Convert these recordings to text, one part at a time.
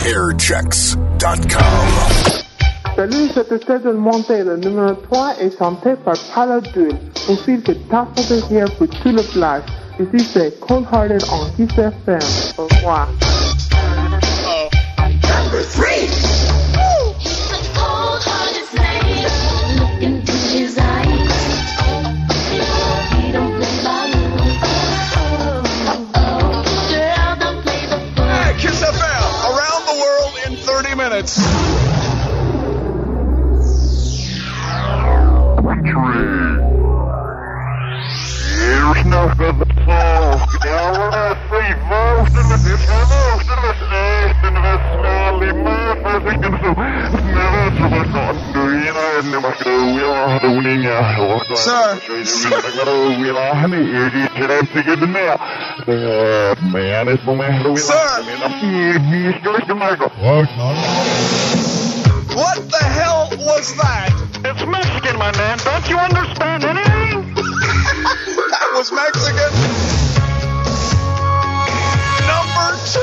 Airchecks.com. Salut, c'était Cedric Monté. Le numéro 3 est chanté par Paladul. Aussi que Tasso de here pour tout le flash. Ici c'est Cold Hearted en Kiss FM. Au revoir. Number 3. Kiss FM, around the world in 30 minutes. Here's nog wat volk. Ja, free most of it. It's most of it. En we smally maar voorzichtig zo. Never so much on doing it. Never go. We are doing it. Sir. We are honey. You can't take it now. Man, it's my man. Sir. What the hell was that? It's Mexican, my man. Don't you understand anything? That was Mexican. Number 2.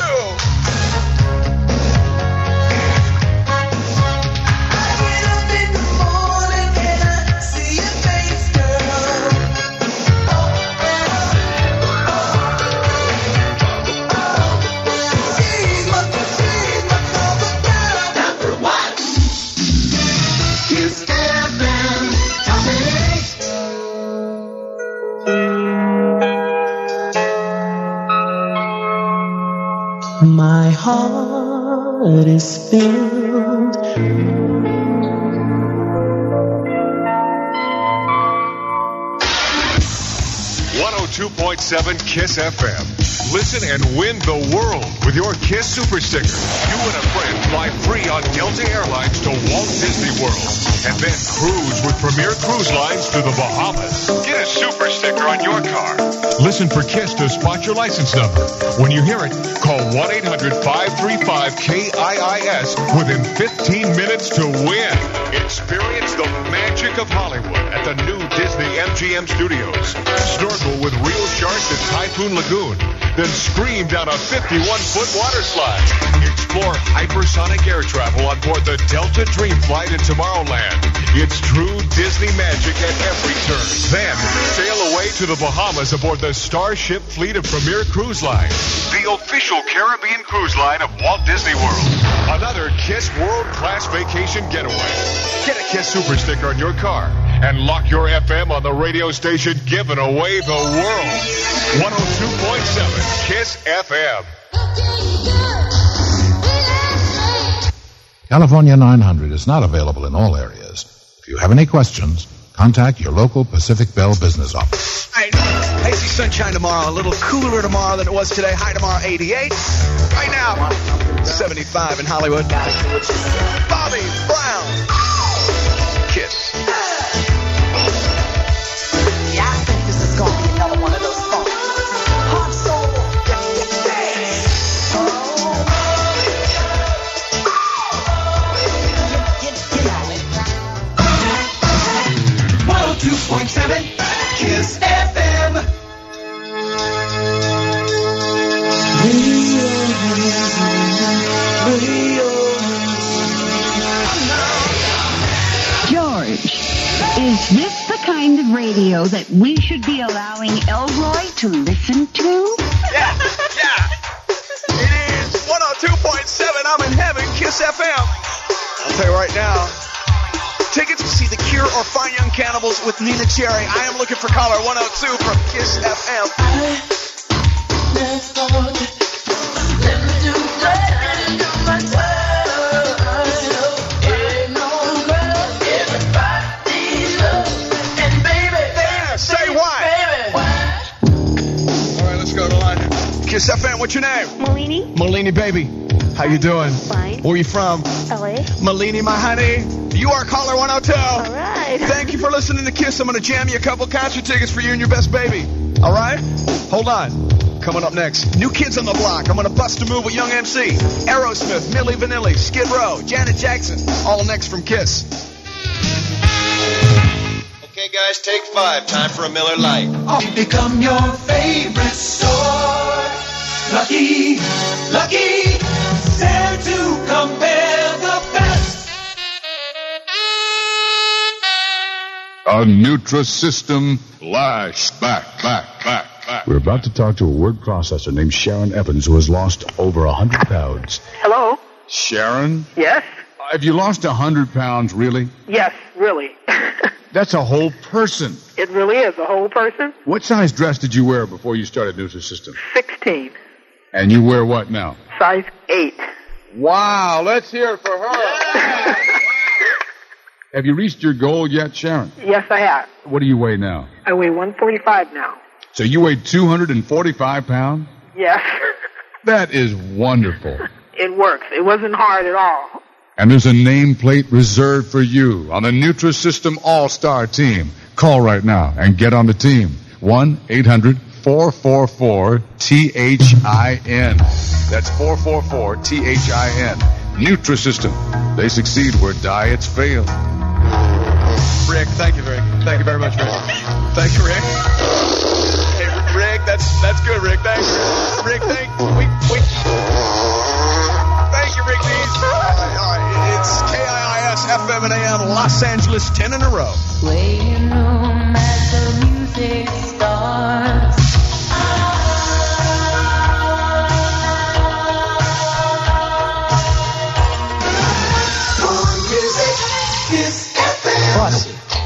My heart is filled. 102.7 KISS FM. Listen and win the world with your KISS Super Sticker. You and a friend fly free on Delta Airlines to Walt Disney World. And then cruise with Premier Cruise Lines to the Bahamas. Get a Super Sticker on your car. Listen for KISS to spot your license number. When you hear it, call 1-800-535-KIIS within 15 minutes to win. Experience the magic of Hollywood at the new Disney MGM Studios. Snorkel with real sharks at Typhoon Lagoon. Then scream down a 51-foot water slide. Explore hypersonic air travel on board the Delta Dream Flight in Tomorrowland. It's true Disney magic at every turn. Then sail away to the Bahamas aboard the Starship fleet of Premier Cruise Line, the official Caribbean cruise line of Walt Disney World. Another KISS world-class vacation getaway. Get a KISS Super Sticker on your car and lock your FM on the radio station giving away the world. 102.7 KISS FM. California 900 is not available in all areas. If you have any questions, contact your local Pacific Bell business office. Hazy sunshine tomorrow, a little cooler tomorrow than it was today. High tomorrow, 88. Right now, 75 in Hollywood. Bobby Brown. KISS. Yeah, I think this is going to be another one of those songs. Hot soul. Get 2.7 KISS FM. George, is this the kind of radio that we should be allowing Elroy to listen to? Yeah. It is 102.7. I'm in heaven, KISS FM. I'll tell you right now. Tickets to see The Cure or Fine Young Cannibals with Nina Cherry. I am looking for caller 102 from KISS FM. Say why. All right, let's go to line. KISS FM, what's your name? Malini. Malini, baby. How you doing? Fine. Where you from? LA. Malini, my honey. You are caller 102. All right. Thank you for listening to KISS. I'm going to jam you a couple concert tickets for you and your best baby. All right? Hold on. Coming up next, New Kids on the Block. I'm going to bust a move with Young MC. Aerosmith, Milli Vanilli, Skid Row, Janet Jackson. All next from KISS. Okay, guys, take 5. Time for a Miller Lite. I'll become your favorite store. Lucky, Santa to A Nutrisystem flashback. We're about to talk to a word processor named Sharon Evans who has lost over 100 pounds. Hello? Sharon? Yes? Have you lost 100 pounds, really? Yes, really. That's a whole person. It really is a whole person. What size dress did you wear before you started Nutrisystem? 16. And you wear what now? Size 8. Wow, let's hear it for her. Have you reached your goal yet, Sharon? Yes, I have. What do you weigh now? I weigh 145 now. So you weigh 245 pounds? Yes. That is wonderful. It works. It wasn't hard at all. And there's a nameplate reserved for you on the Nutrisystem All-Star team. Call right now and get on the team. 1-800-444-THIN. That's 444-THIN. Nutrisystem. They succeed where diets fail. Rick, thank you very much, Rick. Thank you, Rick. Hey, Rick, that's good, Rick. Thanks, Rick. Thank you, Rick Dees. All right, it's KIIS FM and AM Los Angeles, 10 in a row. Playing room as the music starts. Plus.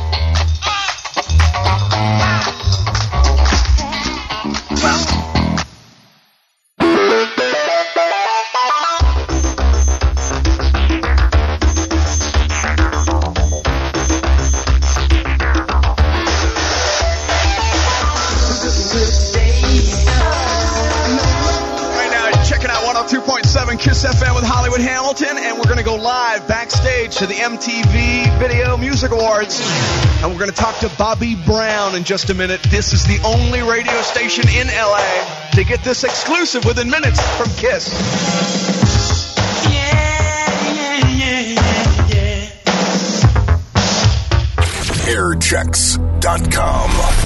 Kiss FM with Hollywood Hamilton, and we're going to go live backstage to the MTV Video Music Awards, and we're going to talk to Bobby Brown in just a minute. This is the only radio station in LA to get this exclusive within minutes from Kiss. Airchecks.com.